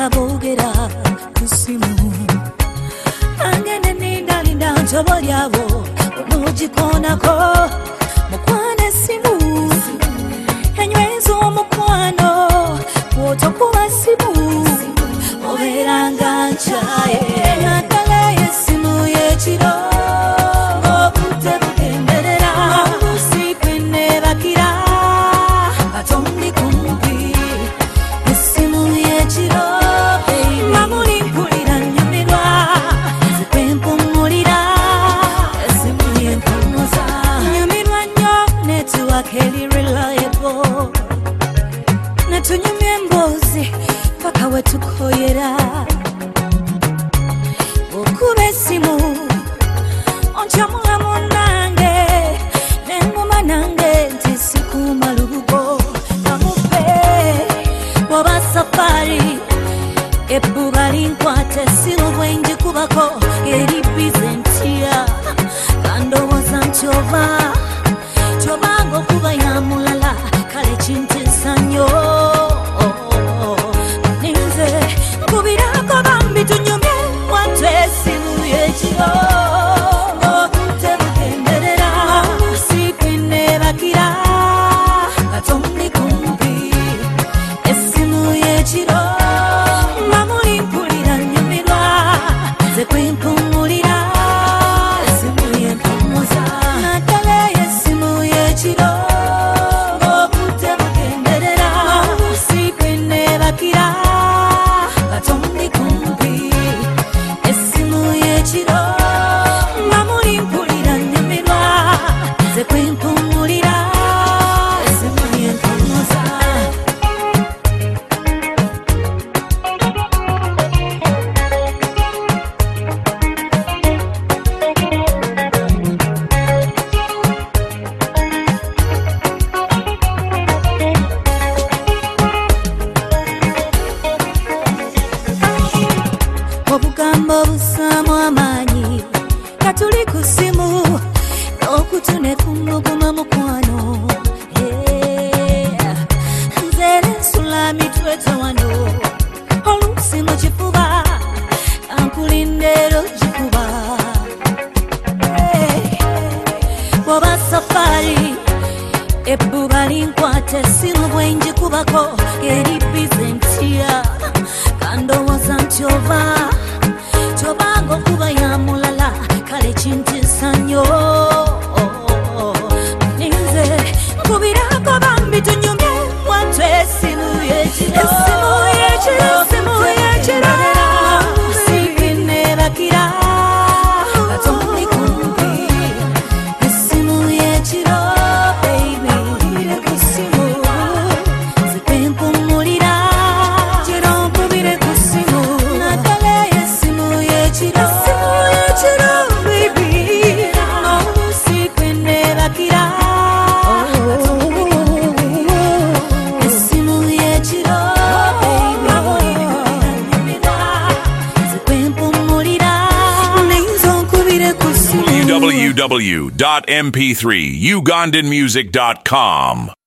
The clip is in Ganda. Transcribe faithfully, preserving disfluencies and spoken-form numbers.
nga boogera ku ssimu nange ne nindalinda ntobo lyabo onoogikoonako mukwano essimu enyweza omukwano bw'otokuba ssimu obeera nga nkyaye naddala y'essimu y'ekiro ng'obudde bugenderera oluusi kwe neebakira nga tomuli kumpi essimu y'ekiro mamuli mpulira nnyumirwa nze kwe mpummulira essimu y'empumuza nnyumirwa nnyo netiwaka eri reliable netunyumya emboozi paka we tukoyera okuba essimu onkyamula munnange nenguma nange nti sikuuma lubugo namupe bw'oba safari ebbuba linkwata essimu bwe njikubako eri bize ntya kandowooza nti oba kyobanga okuba ya mulala kale kintiisa nnyo ninze nkubirako bambi tunyumye watu essimu y'ekiro ng'obudde bugenderera oluusi kwe neebakira nga tomuli kumpi essimu y'ekiro mamuli mpulira nnyumirwa nze kwe mpummulira essimu y'empumuza naddala y'essimu y'ekiro ng'obudde bugenderera oluusi kwe neebakira nga tomuli kumpi essimu y'ekiro mamuli mpulira nnyumirwa nze kwe mpummulira essimu y'empumuza obugambo busaamu amaanyi katuli ku ssimu n'okutune kumuguma mukwano Yeah. nze nensula mitwetwe wano oluusi mu kifuba kankulindero gikuba bw'oba safari ebbuba linkwata essimu bwe njikubako eri bize ntya kandowooza nti oba kyobanga okuba ya mulala kale kintiisa nnyo ninze nkubirako bambi tunyumye watu essimu y'ekiro essimu y'ekiro essimu y'ekiro oluusi kwe neebakira nga tomuli kumpi essimu y'ekiro baby nkubire ku ssimu nze kwe mpummulira kiro nkubire ku ssimu naddala y'essimu y'ekiro essimu y'ekiro baby oluusi kwe neebakira essimu y'ekiro baby nnyumirwa nze kwe mpummulira nayinza onkubire ku ssimu w w w dot m p three ugandan music dot com